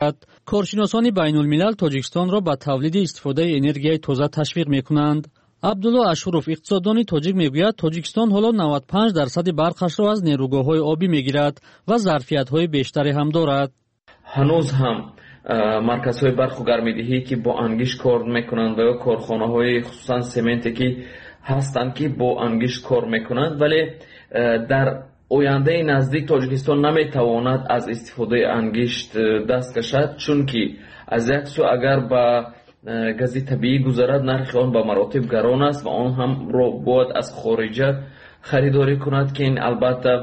می‌شود. کارشناسان بین‌الملل تاجیکستان را به تولید استفاده انرژی تازه تشویق می‌کنند. عبدالله اشوروف اقتصاددانی تاجیک میگوید تاجیکستان حالا 95% برخش را از نیروگاه‌های آبی می‌گیرد و ظرفیت‌های بیشتری هم دارد. هنوز هم مرکزهای برق و گرمایدهی که با انگیش کار میکنند و کارخانه‌های خصوصا سمنتی که هستند که با انگیش کار میکنند، ولی در آینده نزدیک تاجیکستان نمیتواند از استفاده انگیشت دست کشد، چون که از یک سو اگر با گاز طبیعی گذرد نرخ آن به مراتب گران است و آن هم را باید از خارجه خریداری کند که این البته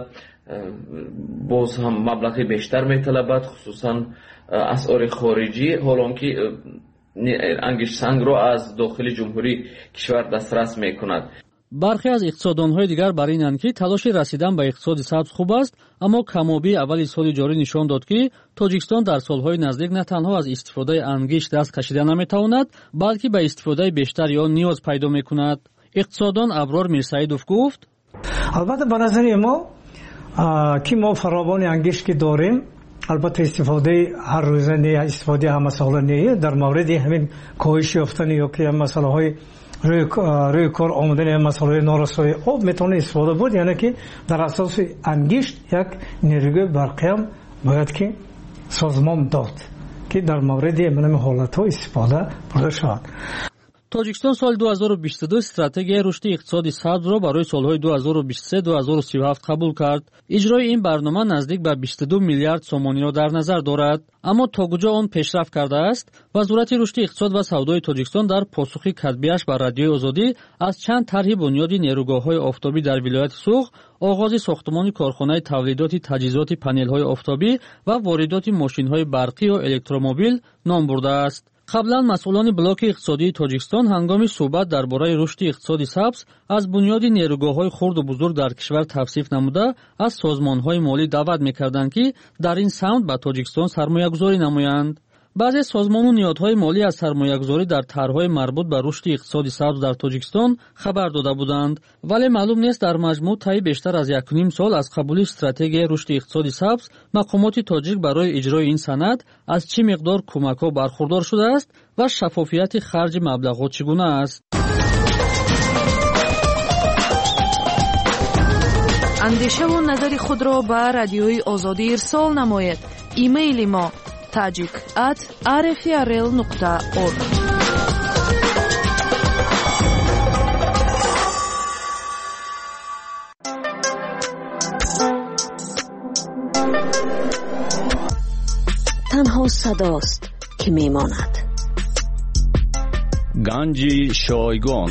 باز هم مبلغی بیشتر میطلبد، خصوصا اسعار خارجی، حالا که انگیش سنگ را از داخل جمهوری کشور دسترس میکند. برخی از اقتصاددان‌های دیگر بر اینند که تلاش رسیدن به اقتصاد سبز خوب است، اما کمابی اول سال جاری نشان داد که تاجیکستان در سالهای نزدیک نه تنها از استفاده انگیش دست کشیده نمیتواند، بلکه به استفاده بیشتری آن نیاز پیدا میکند. اقتصاددان ابرار میرسعیدوف گفت: البته به نظر ما که ما فراوان انگیش که داریم، البته استفاده هر روزه نه، استفاده همه ساله نه. در مورد همین کاهش یافتن یا که مسائل روی کار آمدن مسائل نارسایی آب میتونه استفاده بود، یعنی که در اساس انگیشت یک نیروی برقی هم باید که سازمان داد که در مورد این حالت‌ها استفاده بوده شود. تاجیکستان سال 2022 استراتژی رشد اقتصادی سبز را برای سالهای 2023-2037 قبول کرد. اجرای این برنامه نزدیک به 22 میلیارد سومانی را در نظر دارد، اما تا کجا آن پیشرفت کرده است؟ وزارت رشد اقتصاد و سودای تاجیکستان در پاسخی کتبیش به رادیوی آزادی از چند طرح بنیادی نیروگاه‌های آفتابی در ولایت سوخ، آغاز ساختمان کارخانه تولیدات تجهیزات پنل‌های آفتابی و واردات ماشین‌های برقی و الکترومبیل نام برده است. قبلا مسئولان بلاک اقتصادی تاجیکستان هنگام صحبت درباره رشد اقتصادی سبز از بنیاد نیروگاه‌های خرد و بزرگ در کشور توصیف نموده از سازمان‌های مالی دعوت می‌کردند که در این سمت به تاجیکستان سرمایه‌گذاری نمایند. بعضی سازمان و نهادهای مالی از سرمایه‌گذاری در طرح‌های مربوط به رشد اقتصادی سبز در تاجیکستان خبر داده بودند، ولی معلوم نیست در مجموع طی بیشتر از 1.5 سال از قبول استراتژی رشد اقتصادی سبز مقامات تاجیک برای اجرای این سند از چه مقدار کمک‌ها برخوردار شده است و شفافیت خرج مبلغات چگونه است. اندیشه و نظر خود را به رادیوی آزادی ارسال نمایید. ایمیل ما tajik@rfrl.org. تنها صداست که میماند. گنج شایگان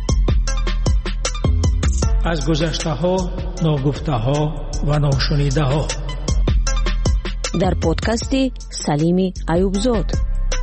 از گذشته ها، ناگفته ها و ناشنیده ها، در پادکست سلیم ایوبزاد.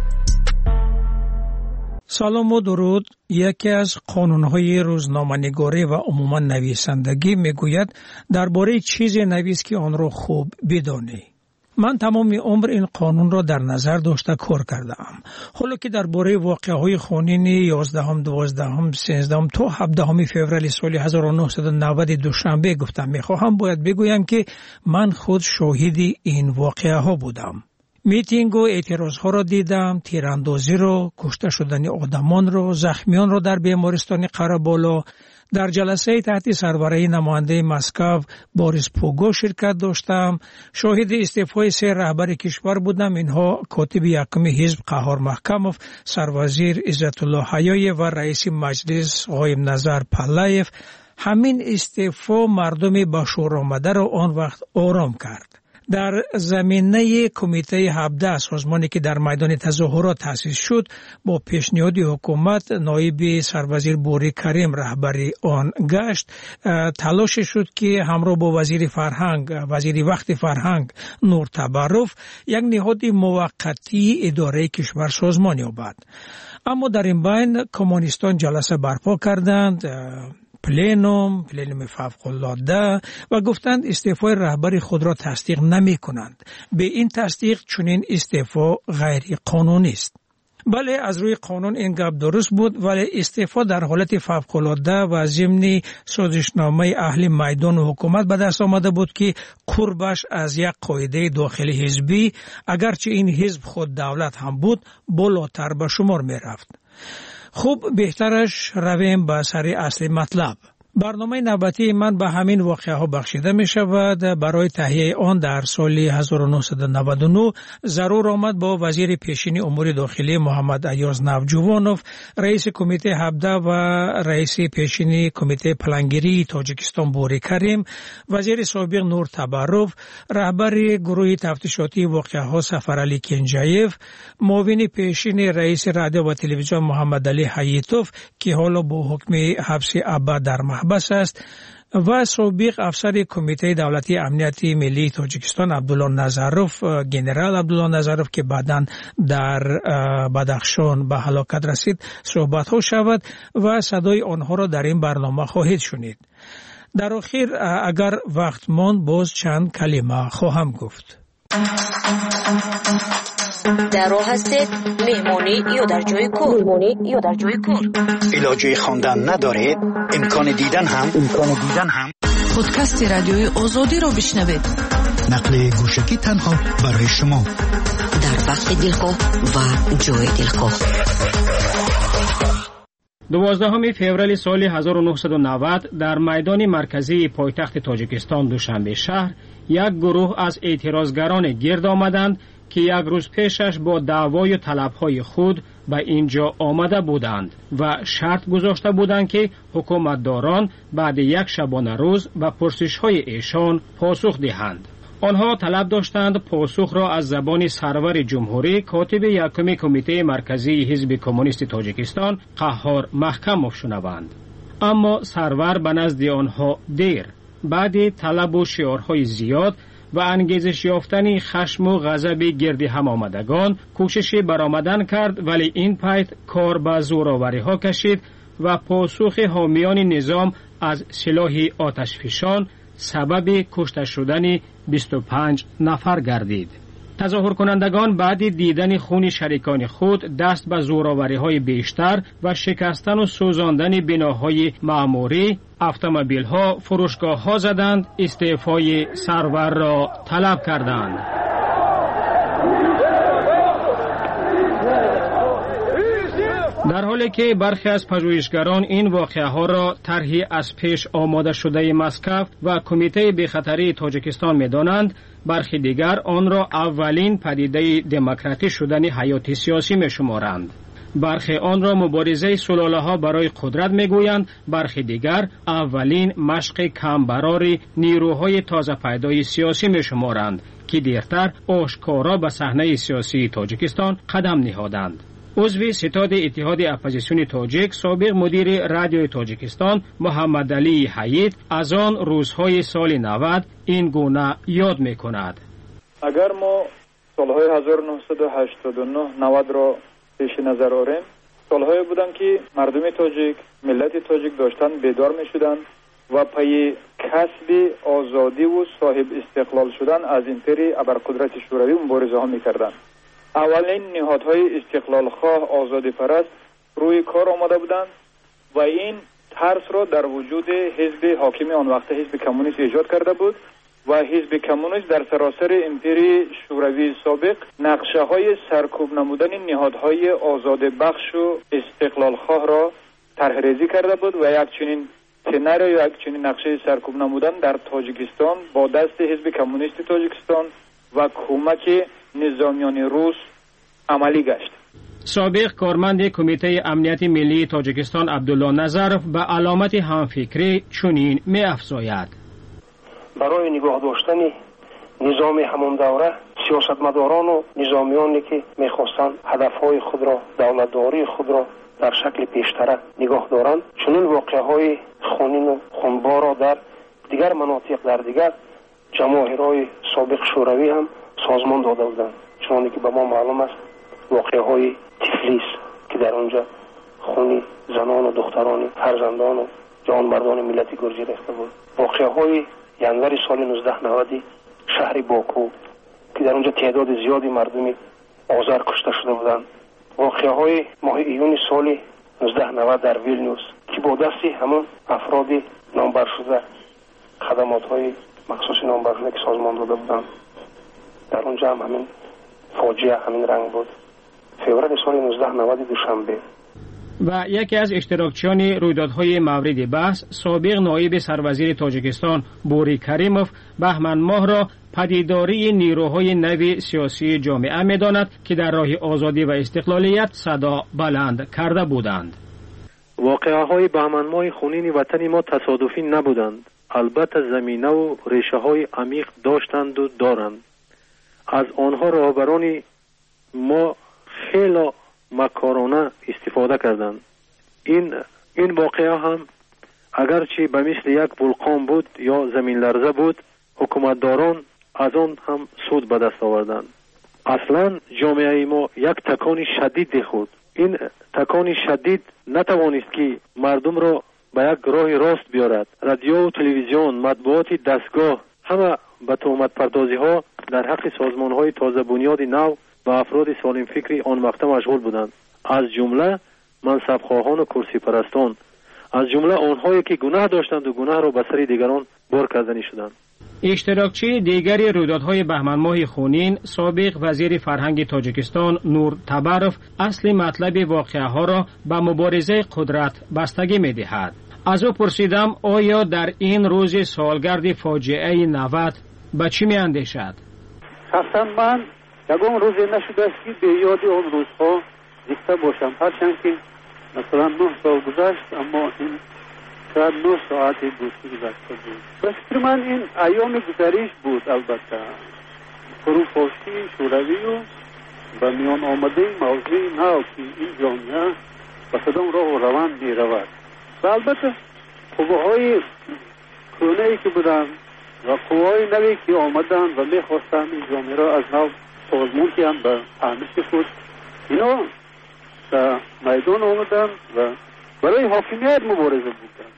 سلام و درود. یکی از قانون‌های روزنامه‌نگاری و عموما نویسندگی میگوید درباره چیزی نویس که آن را خوب بدانی. من تمام عمر این قانون را در نظر داشته کار کردم. حالا که درباره واقعه‌های خونین 11ام، 12ام، 13ام تا 17 فوریه سال 1990 دوشنبه گفتم میخواهم باید بگویم که من خود شاهد این واقعه‌ها بودم. میتینگ و اعتراضها را دیدم، تیراندازی را، کشته شدن آدمان را، زخمیان را در بیمارستان قره‌بالا. در جلسه تحت سربرایی نماینده مسکو بوریس پوگو شرکت داشتم. شاهد استعفای 3 رهبر کشور بودم. اینها کاتب یکم حزب قهار محکموف، سروازیر عزت الله حیایی و رئیس مجلس قایم نظر پلایف. همین استعفا مردم به شور آمده را آن وقت آرام کرد. در زمینه کمیته 17 سازمانی که در میدان تظاهرات تأسیس شد، با پیشنهاد حکومت نایب سروازیر بوری کریم رهبری آن گشت. تلاش شد که همراه با وزیر وقت فرهنگ نور تبرف یک نهاد موقتی اداره کشور سازمان یابد. اما در این بین کمونیستان جلسه برپا کردند، پلنوم فوق‌العاده، و گفتند استعفای رهبر خود را تصدیق نمی کنند. به این تصدیق چنین استعفا غیر قانونی است. بله از روی قانون این گپ درست بود، ولی استعفا در حالت فوق‌العاده و ضمن سازشنامه اهل میدان و حکومت به دست آمده بود که قربش از یک قاعده داخلی حزبی، اگرچه این حزب خود دولت هم بود، بالاتر به شمار می رفت. خوب بهترش رویم به سر اصل مطلب. برنامه نوبتی من به همین واقعه ها بخشیده می شود. برای تهیه آن در سال 1999 ضرور آمد با وزیر پیشین امور داخلی محمد ایاز نوجوانوف، رئیس کمیته 17 و رئیس پیشین کمیته پلانگیری تاجیکستان بوری کریم، وزیر سابق نور تبروف، رهبر گروه تفتیشاتی واقعه ها سفرعلی کنجایف، معاون پیشین رئیس رادیو و تلویزیون محمد علی حییتوف که حالا با حکم حبس ابد در محبس است، و سابق افسر کمیته دولتی امنیت ملی تاجیکستان عبدالله نظروف، جنرال عبدالله نظروف که بعداً در بدخشان به هلاکت رسید صحبت ها شود و صدای آنها را در این برنامه خواهید شنید. در آخر اگر وقت ماند باز چند کلمه خواهم گفت. در راه هستید مهمانی یا در جای کار؟ علاجه خواندن ندارید؟ امکان دیدن هم پادکست رادیوی آزادی را بشنوید. نقل گوشکی تنها برای شما در وقت دلخواه و جای دلخواه. 12 فوریه سال 1990 در میدان مرکزی پایتخت تاجیکستان دوشنبه شهر یک گروه از اعتراضگران گرد آمدند که یک روز پیشش با دعوای و طلبهای خود به اینجا آمده بودند و شرط گذاشته بودند که حکومتداران بعد یک شبانه روز به پرسش‌های ایشان پاسخ دهند. آنها طلب داشتند پاسخ را از زبان سرور جمهوری کاتب یکم کمیته مرکزی حزب کمونیست تاجیکستان قهار محکموف شنوند. اما سرور به نزد آنها دیر بعد طلب و شعارهای زیاد و انگیزش یافتن خشم و غضب گرد هم آمدگان کوششی برآمدن کرد، ولی این پایت کار به زورآوری ها کشید و پاسخ حامیان نظام از سلاح آتشفشان سبب کشته شدن 25 نفر گردید. تظاهر کنندگان بعد دیدن خون شریکان خود دست به زورآوری‌های بیشتر و شکستن و سوزاندن بناهای معموری، اتومبیل‌ها، فروشگاه‌ها زدند، استعفای سرور را طلب کردند. در حالی که برخی از پژوهشگران این واقعه ها را طرحی از پیش آماده شده مسکو و کمیته بی‌خطری تاجیکستان می‌دانند، برخی دیگر آن را اولین پدیده دموکراتی شدن حیات سیاسی می‌شمارند. برخی آن را مبارزه سلاله‌ها برای قدرت می‌گویند، برخی دیگر اولین مشق کمبرار نیروهای تازه پیدای سیاسی می‌شمارند که دیرتر آشکارا به صحنه سیاسی تاجیکستان قدم نهادند. عضو ستاد اتحاد اپوزیسیون تاجیک، سابق مدیر رادیوی تاجیکستان محمد علی حیید از آن روزهای سال 90 این گونه یاد می‌کند. اگر ما سالهای 1989-90 را پیش نظر آوریم، سالهایی بودند که مردم تاجیک، ملت تاجیک داشتن بیدار می‌شدند و پی کسب آزادی و صاحب استقلال شدن از امپری ابرقدرت شوروی مبارزه ها می‌کردند. اولین نهادهای استقلال خواه آزادی پرست روی کار آمده بودند و این ترس را در وجود حزب حاکم آن وقت حزب کمونیست ایجاد کرده بود و حزب کمونیست در سراسر امپری شوروی سابق نقشه های سرکوب نمودن نهادهای آزاد بخش و استقلال خواه را طرحریزی کرده بود و یک چنین سناریو یا یک چنین نقشه سرکوب نمودن در تاجیکستان با دست حزب کمونیست تاجیکستان و کمک نظامیان روس عملی گشت. سابق کارمند کمیته امنیت ملی تاجیکستان عبدالله نظروف به علامت همفکری چنین می افزاید: برای نگاه داشتن نظام همان دوره سیاستمداران و نظامیانی که میخواستند هدفهای خود را، دولتداری خود را در شکل پیشتر نگاه دارند، چنین واقعه های خونین و خونبار را در دیگر مناطق در دیگر جماهیرهای سابق شوروی هم سازمان داده بودند. چون که به ما معلوم است واقعه های تفلیس که در آنجا خون زنان و دختران فرزندان و جوانمردان ملت گرجی ریخته بود. واقعه های ینور سال 1990 شهر باکو که در آنجا تعداد زیادی مردم آذر کشته شده بودند واقعه‌های ماه ایون سال 1990 در ویلنیوس که با دست همون افراد نامبر شده خدمات‌های مخصوص نامبر شده که سازمان داده بودند در اونجا هم همین فاجعه همین رنگ بود. فوریه سال 1990 دوشنبه. و یکی از اشتراکچیان رویدادهای مورد بحث سابق نایب سروزیر تاجیکستان بوری کریموف بهمن ماه را پدیداری نیروهای نو سیاسی جامعه می‌داند که در راه آزادی و استقلالیت صدا بلند کرده بودند. واقعه‌های بهمن ماه خونین وطن ما تصادفی نبودند. البته زمینه و ریشه‌های عمیق داشتند و دارند. از آنها راهبران ما خیلی مکارانه استفاده کردند. این واقعه هم اگرچه به مثل یک ولکان بود یا زمین لرزه بود، حکومتداران از آن هم سود به دست آوردند. اصلا جامعه ما یک تکان شدید خود. این تکان شدید نتوانست که مردم را به یک راه راست بیارد. رادیو و تلویزیون، مطبوعات دستگاه همه به تهمت پردازی ها در حق سازمان های تازه بنیاد نو و افراد سالم فکری آن وقت مشغول بودند، از جمله منصب خواهان و کرسی پرستان، از جمله آنهایی که گناه داشتند و گناه را به سر دیگران بار کردنی شدند. اشتراکچی دیگری رویدادهای بهمن ماه خونین سابق وزیر فرهنگ تاجیکستان نور تبروف اصل مطلب واقعه ها را به مبارزه قدرت بستگی می دهد. از او پرسیدم آیا در این روز سالگرد فاجعه 90 به چی می اندیشد؟ شخصا من یکم روزی نشده است که به یاد آن روزها زنده باشم، هرچند که مثلا 9 سال گذشت اما این شاید 9 ساعتی بود که گذشته بود. به فکر من این ایام گذریش بود. البته فروپاشی شوروی و به میان آمده موضوع نو که این جامعه به کدام راه و روند می رود و البته قوه‌های کهنه‌ای که بودند و قوه‌های نوی که آمدند و می خواستند این جامعه را از نو سازمان کنند به فهمش خود، اینا به میدان آمدند و برای حاکمیت مبارزه بودند.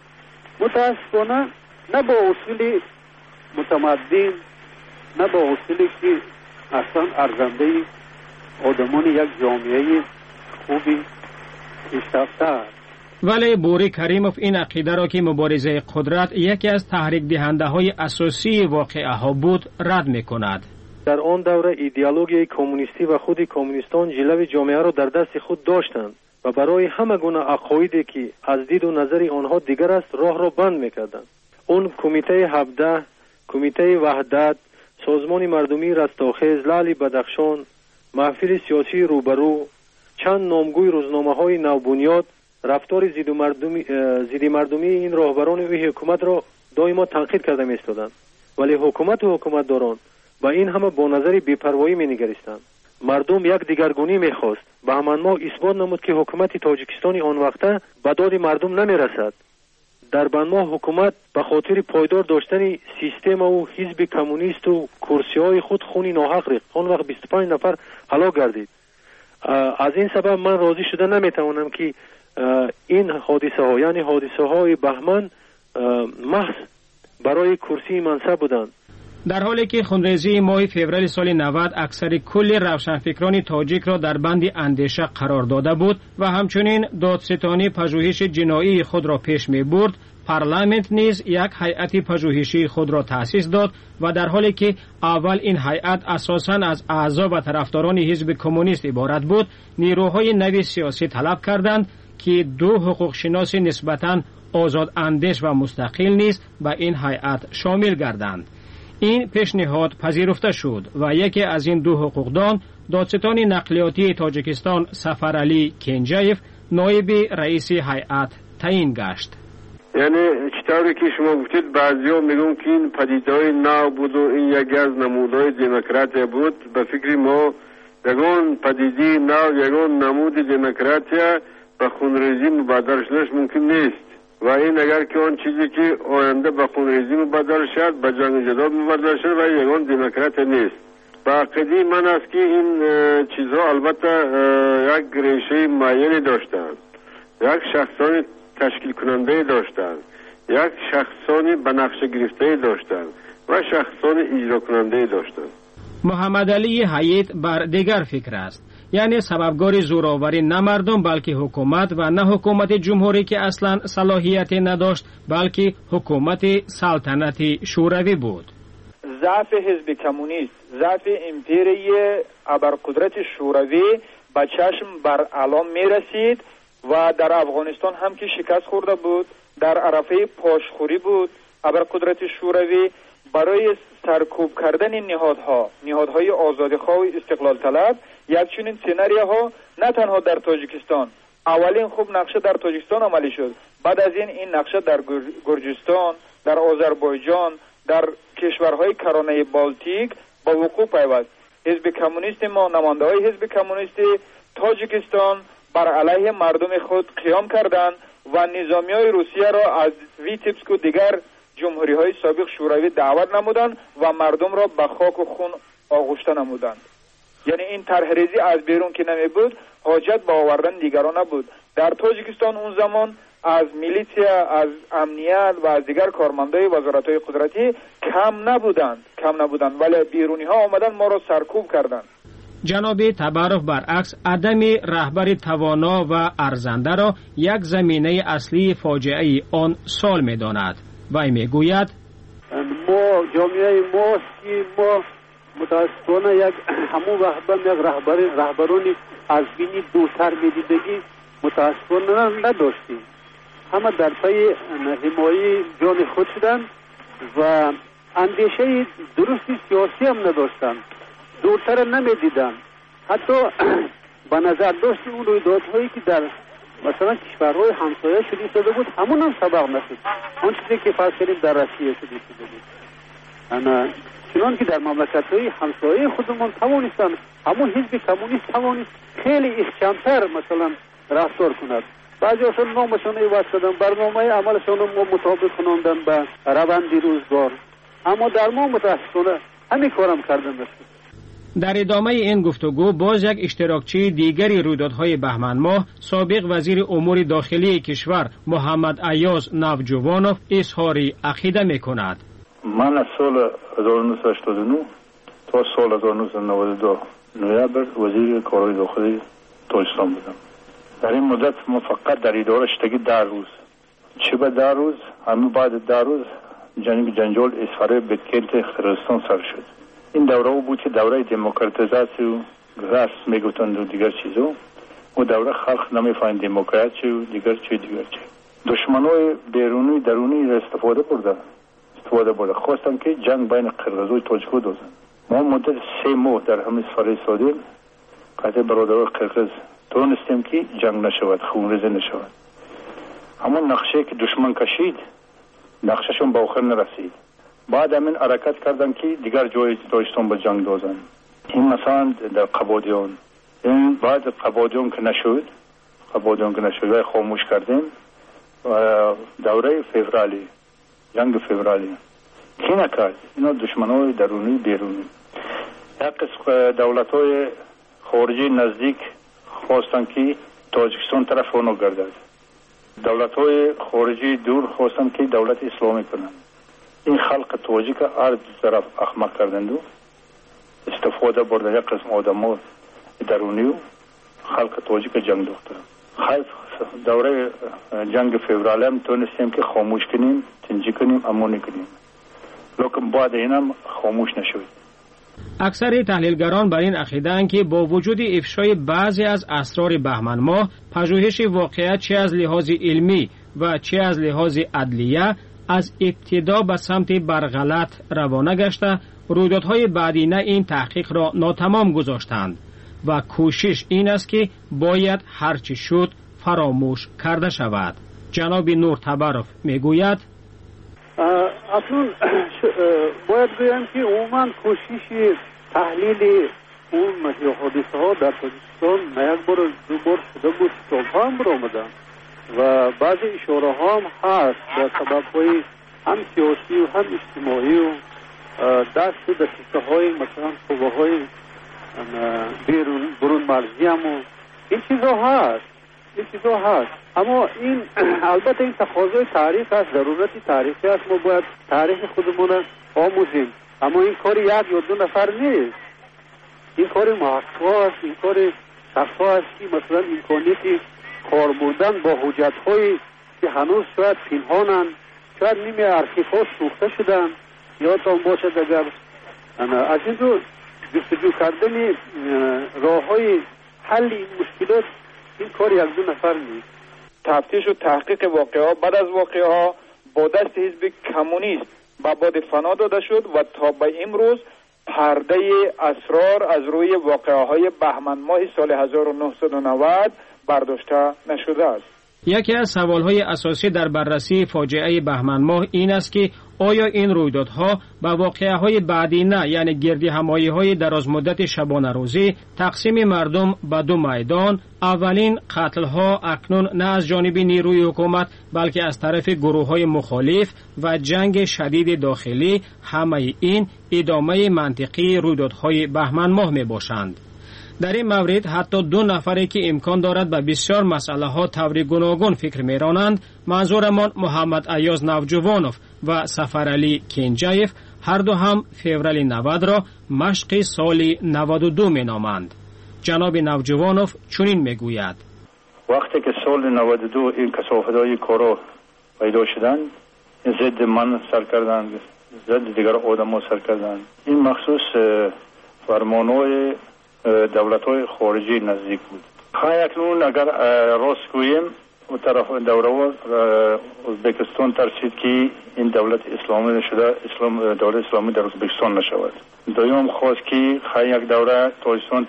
متاسفانه نه با اصول متمدن، نه با اصولی که اصلا ارزنده آدمان یک جامعه خوبی پیشرفته است. ولی بوری کریموف این عقیده را که مبارزه قدرت یکی از تحریک دهنده های اساسی واقعه ها بود رد می کند. در آن دوره ایدئولوژی کمونیستی و خود کمونیستان جلوه جامعه را در دست خود داشتند و برای همه گونه عقایدی که از دید و نظر آنها دیگر است راه را بند می‌کردند. اون کمیته 17، کمیته وحدت، سازمان مردمی رستاخیز، لعل بدخشان، محفل سیاسی روبرو، چند نامگوی روزنامه‌های نوبنیاد رفتار ضد مردمی این راهبران و حکومت را دائما تنقید کرده می‌ایستادند، ولی حکومت و حکومتداران با این همه با نظر بی‌پروایی می‌نگریستند. مردم یک دیگرگونی می‌خواست. بهمن ماه اثبات نمود که حکومت تاجیکستان آن وقته به داد مردم نمی‌رسد. در بهمن ماه حکومت به خاطر پایدار داشتن سیستم و حزب کمونیست و کرسی‌های خود خون ناحق ریخت. آن وقت 25 نفر هلاک گردید. از این سبب من راضی شده نمی‌توانم که این حادثه ها یعنی حادثه های بهمن محض برای کرسی منصب بودند. در حالی که خونریزی ماه فوریه سال 90 اکثر کل روشنفکران تاجیک را در بند اندیشه قرار داده بود و همچنین دادستانی پژوهش جنایی خود را پیش می برد، پارلمانت نیز یک هیئت پژوهشی خود را تأسیس داد و در حالی که اول این هیئت اساساً از اعضا و طرفداران حزب کمونیست عبارت بود، نیروهای نو سیاسی طلب کردند که 2 حقوق شناس نسبتاً آزاد اندیش و مستقل نیز به این هیئت شامل گردند. این پیشنهاد پذیرفته شد و یکی از این 2 حقوقدان دادستان نقلیاتی تاجیکستان سفرعلی کنجایف نایب رئیس هیئت تعیین گشت. یعنی چطوری که شما گفتید بعضیا میگن که این پدیده‌های نو بود و این یکی از نمودهای دموکراسی بود. به فکر ما یگان پدیده نو، یگان نمود دموکراسی به خونریزی مبادر شدنش ممکن نیست و این اگر که آن چیزی که آینده به خونریزی مبادر شد به جنگ جدال مبادر شد و یگان دموکرات نیست. با عقیده من است که این چیزها البته یک ریشه معینی داشتند، یک شخصان تشکیل کننده داشتند، یک شخصان به نقشه گرفته داشتند و شخصان اجرا کننده داشتند. محمد علی حیات بر دیگر فکر است، یعنی سببگار زوراوری نه مردم بلکه حکومت و نه حکومت جمهوری که اصلا صلاحیت نداشت بلکه حکومت سلطنتی شوروی بود. ضعف حزب کمونیست، ضعف امپیری ابرقدرت شوروی به چشم بر علام می رسید و در افغانستان هم که شکست خورده بود، در عرفه پاشخوری بود. ابرقدرت شوروی برای سرکوب کردن نهادهای آزادیخواه و استقلال طلب یک چنین سناریوها نه تنها در تاجیکستان، اولین خوب نقشه در تاجیکستان عملی شد، بعد از این نقشه در گرجستان، در آذربایجان، در کشورهای کرانه بالتیک با وقوع پیوست. حزب کمونیست ما، نماینده‌های حزب کمونیست تاجیکستان بر علیه مردم خود قیام کردند و نظامیای روسیه را از ویتبسک و دیگر جمهوری‌های سابق شوروی دعوت نمودند و مردم را به خاک و خون آغشته نمودند. یعنی این طرحریزی از بیرون که نمی بود، حاجت به آوردن دیگران نبود. در تاجیکستان اون زمان از میلیسیا، از امنیت و از دیگر کارمندای وزارت‌های قدرتی کم نبودند ولی بیرونی‌ها آمدن ما را سرکوب کردند. جناب تبارف برعکس عدم رهبر توانا و ارزنده را یک زمینه اصلی فاجعه آن سال می‌داند. وی میگوید ما جامعه ما متاسفانه یک همون وقت یک رهبرانی از بینی دورتر می‌دیدگی متاسفانه نداشتیم. همه در پی حمایت جان خود شدند و اندیشه درستی سیاسی هم نداشتند، دورتر نمیدیدند. حتی به نظر داشت اون رویدادهایی که در مثلا کشورهای همسایه شده بود همون هم سبب نشد. آن چیزی که فرض کنیم در روسیه شده بود، چنان که در مملکت‌های همسایه خودمان توانستند همون حزب کمونیست توانست خیلی احکام‌تر مثلا رفتار کند. بعضی‌هاشون نامشون عوض کردن، برنامه عملشون رو مطابق کناندن به روند روزگار، اما در ما متاسفانه همین کارم کردن است. در ادامه این گفتگو باز یک اشتراکچی دیگری رویدادهای بهمن ماه سابق وزیر امور داخلی کشور محمد ایاز نوجوانوف اظهار عقیده می‌کند. من از سال 1989 تا سال 1992 نوامبر وزیر کارهای داخلی تاجیکستان بودم. در این مدت ما فقط در اداره شدگی 10 روز، چه به 10 روز همین بعد 10 روز جنجال اسفاره بکلت قرقیزستان سر شد. این دوره بود که دوره دموکراتیزاسی و راست میگفتند و دیگر چیزو، و دوره خلق نمیفهمید دموکراسی و دیگر چی. دشمنای بیرونی درونی استفاده برده خواستن که جنگ بین قرقیز و تاجیک دوزن. ما مدت 3 ماه در همین سفر سادیم قطع برادران قرقیز تونستیم که جنگ نشود، خونریزی نشود. اما نقشه که دشمن کشید نقششون به آخر نرسید. بعد همین حرکت کردن که دیگر جای تاجیکستان به جنگ دوزن. این مثلا در قبادیان، این بعد قبادیان که نشد و خاموش کردیم دوره فوریه، جنگ فوریه کی نکرد؟ اینا دشمنای درونی بیرونی. یک قسم دولت‌های خارجی نزدیک خواستن که تاجیکستان طرف اونو گردد. دولت‌های خارجی دور خواستن که دولت اسلامی کنند. این خلق تاجیک هر دو طرف احمق کردند و استفاده بردن یک قسم آدم‌ها درونی و خلق تاجیک جنگ دوختن. خیلی دوره جنگ فوریه هم تونستیم که خاموش کنیم، تنجی کنیم، امانی کنیم، لیکن بعد اینم خاموش نشد. اکثر تحلیلگران بر این عقیده‌اند که با وجود افشای بعضی از اسرار بهمن ماه، پژوهش واقعیت چه از لحاظ علمی و چه از لحاظ عدلیه از ابتدا به سمت برغلط روانه گشته، رویدادهای بعدی نه این تحقیق را ناتمام گذاشتند و کوشش این است که باید هرچی شد فراموش کرده شود. جناب نور تبارف میگوید اکنون باید بگویم که عموما کوشش تحلیل اون حادثه ها در تاجیکستان نه یک بار دو بار شده بود، سالها هم برآمدن و بعضی اشاره ها هم هست در سبب های هم سیاسی و هم اجتماعی و دست و دسته های مثلا قوه های برون مرزی هم و این چیزا هست. اما این البته این تقاضای تاریخ است، ضرورت تاریخی است. ما باید تاریخ خودمون آموزیم، اما این کار یک یا دو نفر نیست. این کار محقق است، این کار صفا است که مثلا امکانیت کار بودن با حجت‌هایی که هنوز شاید پنهانند، شاید نیمه ارشیف‌ها سوخته شدن، یادتان باشد اگر از این رو جستجو کردن راه‌های حل این مشکلات این کار یک دو نفر نیست. تفتیش و تحقیق واقعه بعد از واقعه ها با دست حزب کمونیست به باد فنا داده شد و تا به امروز پرده اسرار از روی واقعه های بهمن ماه سال 1990 برداشته نشده است. یکی از سوالهای اساسی در بررسی فاجعه بهمن ماه این است که آیا این رویدادها با واقعه‌های بعدی نه، یعنی گردی همایی‌های دراز مدت شبانه روزی، تقسیم مردم به دو میدان، اولین قتل‌ها اکنون نه از جانب نیروی حکومت بلکه از طرف گروه‌های مخالف و جنگ شدید داخلی، همه این ادامه منطقی رویدادهای بهمن ماه میباشند. در این مورد حتی دو نفری که امکان دارد به بسیار مسئله ها طور گوناگون فکر میرانند، منظورمان محمد ایاز نوجوانوف و سفرعلی کنجایف، هر دو هم فوریه 90 را مشق سال 92 مینامند. جناب نوجوانوف چنین میگوید: وقتی که سال 92 این کثافت‌های کارا پیدا شدند، ضد من سر کردند، ضد دیگر آدم‌ها سر کردند. این مخصوص فرمان‌های دولت‌های خارجی نزدیک بود. اکنون اگر راست گوییم و طرف دوره ازبکستان ترسید که این دولت اسلامی شده، دولت اسلامی در ازبکستان نشود. دوم خواست که یک دوره تاجیکستان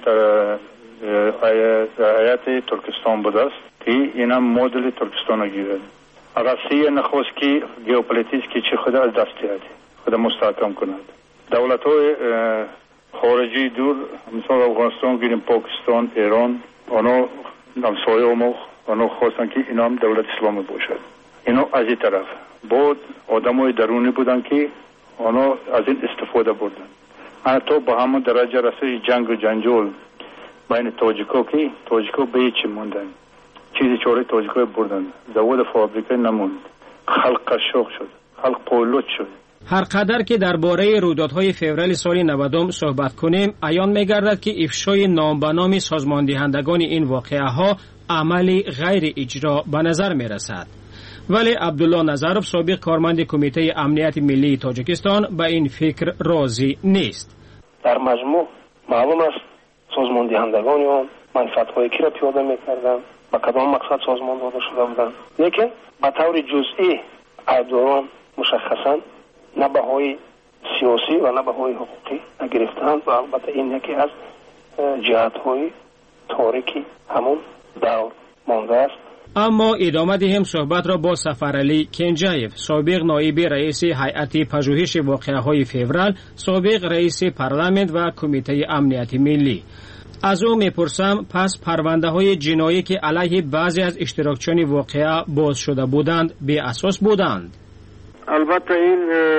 هیئت ترکستان بود است که این هم مدل ترکستان گیرد. روسیه نخواست که ژئوپلیتیک که چه خود از دست دهد، خود مستحکم کند. دولت‌های خارجی دور مثلا افغانستان گیریم، پاکستان، ایران، آنها همسایه ما آنها خواستن که اینا هم دولت اسلامی باشد. اینا از این طرف بود آدمای درونی بودن که آنها از این استفاده بردن. حتی با همون درجه رسید جنگ و جنجال بین تاجیکا که تاجیکا به هیچ موندن، چیزی چاره تاجیکا بردن، زواد فابریکه نموند، خلق قشاق شد، خلق پولوت شد. هر قدر که درباره رویدادهای فوریه سال 90 صحبت کنیم، عیان می‌گردد که افشای نام به نام سازماندهندگان این واقعه‌ها عملی غیر اجرا به نظر می‌رسد. ولی عبدالله نظرов سابق کارمند کمیته امنیت ملی تاجیکستان به این فکر راضی نیست. در مجموع معلوم است سازماندهندگان آن منفعت‌های کی را پیاده می‌کردند، با کدام مقصد سازمان داده شده بودند، لیکن به طور جزئی ایبداران مشخصاً نه بهای سیاسی و نه بهای حقوقی نگرفتند و البته این یکی از جهت‌های تاریکی همون دور مانده است. اما ادامه دهیم صحبت را با سفرعلی کنجایف، سابق نایب رئیس هیئت پژوهش واقعه‌های فوریه، سابق رئیس پارلمان و کمیته امنیت ملی. از او میپرسم پس پرونده‌های جنایی که علیه بعضی از اشتراکچیان واقعه باز شده بودند به اساس بودند؟ البته این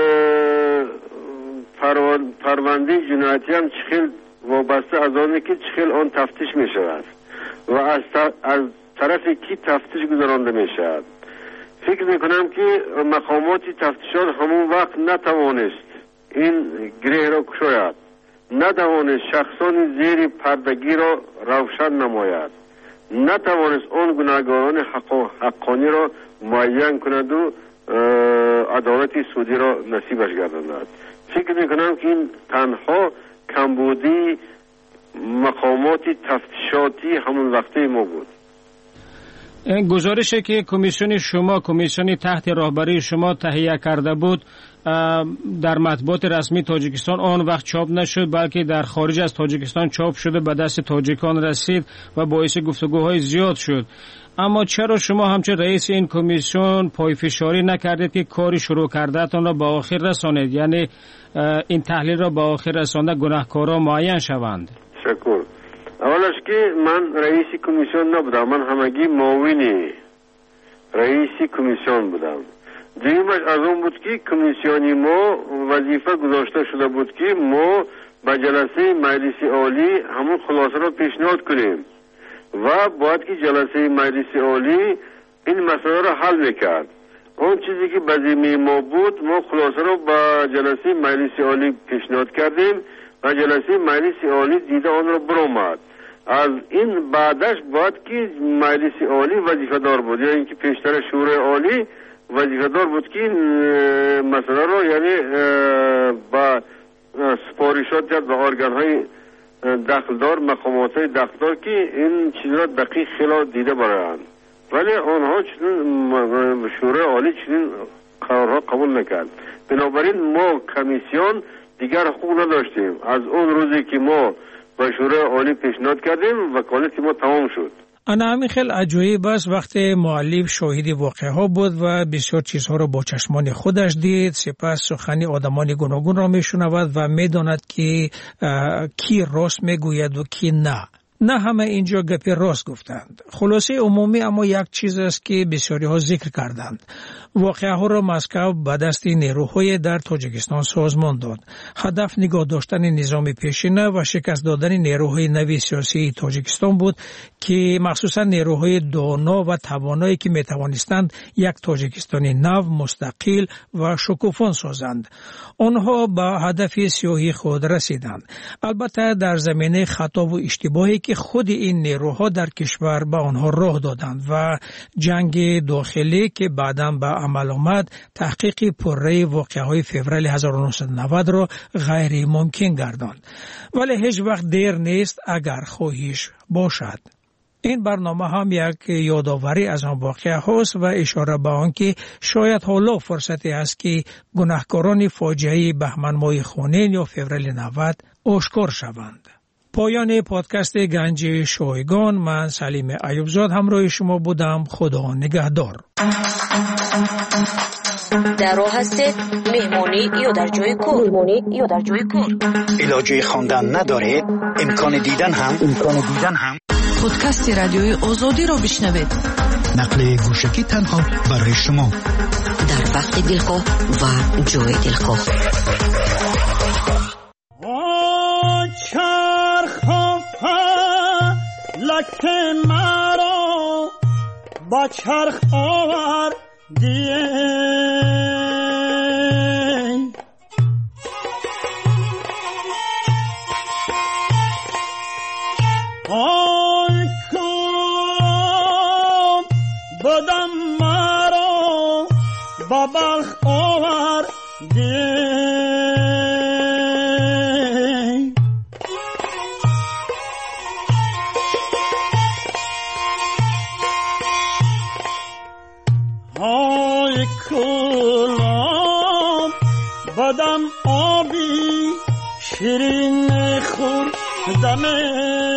پرونده جنایتی هم چخیل وابسته از آنه که چخیل آن تفتیش می شود و از طرف کی تفتیش گذرانده می شود. فکر می کنم که مقامات تفتیشات همون وقت نتوانست این گره را کشاید، نتوانست شخصان زیر پردگی را روشن نماید، نتوانست آن گناهکاران حقانی را معین کند و عدالت سودی را نصیبش گرداند. فکر میکنم که این تنها کمبودی مقامات تفتیشاتی همون وقته ما بود. گزارشی که کمیسیون شما، کمیسیون تحت راهبری شما تهیه کرده بود در مطبوعات رسمی تاجیکستان آن وقت چاپ نشد، بلکه در خارج از تاجیکستان چاپ شده به دست تاجیکان رسید و باعث گفتگوهای زیاد شد. اما چرا شما همچون رئیس این کمیسیون پایفشاری نکردید که کاری شروع کردهتان را به آخر رسانید، یعنی این تحلیل را به آخر رسانده گناهکارا معین شوند؟ شکر. اولش که من رئیس کمیسیون نبودم، من همگی معاون رئیس کمیسیون بودم. دویمش از اون بود که کمیسیونی ما وظیفه گذاشته شده بود که ما به جلسه مجلس عالی همون خلاصه را پیشنهاد کنیم و باید که جلسه مجلس عالی این مسئله را حل میکرد. اون چیزی که به ذمه ما بود، ما خلاصه را به جلسه مجلس عالی پیشنهاد کردیم و جلسه مجلس عالی دیده آن را برآمد. از این بعدش باید که مجلس عالی وظیفه دار بود، یعنی اینکه پیشتر شورای عالی وظیفه دار بود که مسئله را یعنی با سپارشات کرد به ارگان های دخلدار، مقامات های دخلدار که این چیز را دقیق خیلی دیده برایند، ولی آنها چنین شورای عالی چنین قرارها قبول نکرد. بنابراین ما کمیسیون دیگر حقوق نداشتیم. از اون روزی که ما به شورای عالی پیشنهاد کردیم وکالت ما تمام شد. انا همین خیلی عجایب است وقتی مؤلف شاهد واقعه ها بود و بسیار چیزها را با چشمان خودش دید، سپس سخنی آدمان گوناگون را میشنود و میداند که کی راست میگوید و کی نه. نه همه اینجا گپ راست گفتند. خلاصه عمومی اما یک چیز است که بسیاری ها ذکر کردند. واقعه ها را مسکو به دست نیروهای در تاجیکستان سازمان داد. هدف نگاه داشتن نظام پیشینه و شکست دادن نیروهای نوی سیاسی تاجیکستان بود که مخصوصا نیروهای دانا و توانایی که می توانستند یک تاجیکستان نو، مستقل و شکوفان سازند. آنها به هدف سیاسی خود رسیدند. البته در زمینه خطا و اشتباهی که خود این نیروها در کشور به آنها راه دادند و جنگ داخلی که بعداً به عمل آمد تحقیق پرره واقعه‌های فوریه 1990 را غیر ممکن گرداند. ولی هیچ وقت دیر نیست اگر خواهش باشد. این برنامه هم یک یادآوری از آن واقعه هاست و اشاره به آن که شاید حالا فرصتی است که گناهکاران فاجعه بهمن ماه خونین یا فوریه 90 آشکار شوند. پایان پادکست گنج شایگان، من سلیم ایوبزاد همراه شما بودم. خدا نگهدار. در راه هستید، مهمانی یا در جای کار. علاجه خواندن ندارید، امکان دیدن هم پادکست رادیوی آزادی را بشنوید. نقل گوشکی تنها برای شما در وقت دلخواه و جای دلخواه. لک مرا با چرخ آور دیه آی کام بدم مرا با بلخ آور دیه بدم آبی شیرین خوردمه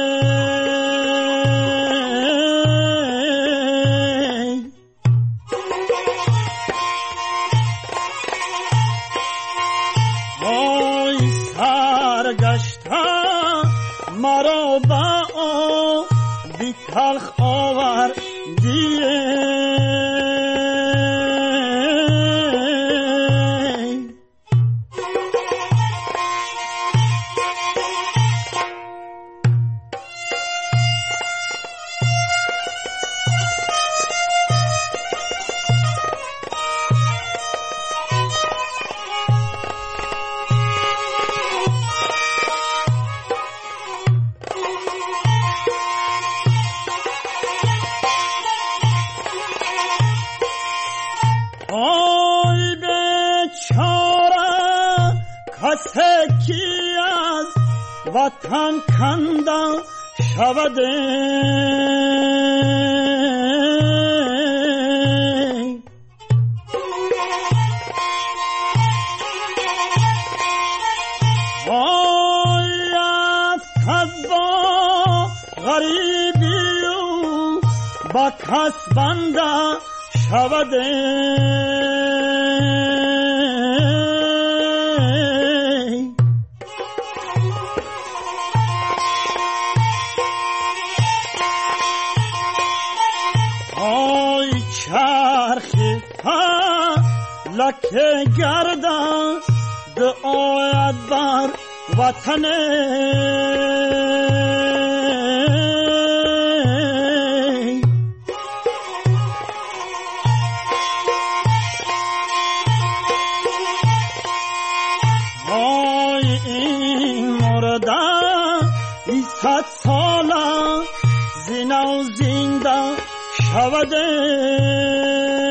آی سرگشته مرا با آبی تلخ آوردیه وطن کنده شوده باید کذبا غریبی و با کس بنده شوده لکه گردن دعایت بر وطنه آی این زنده شود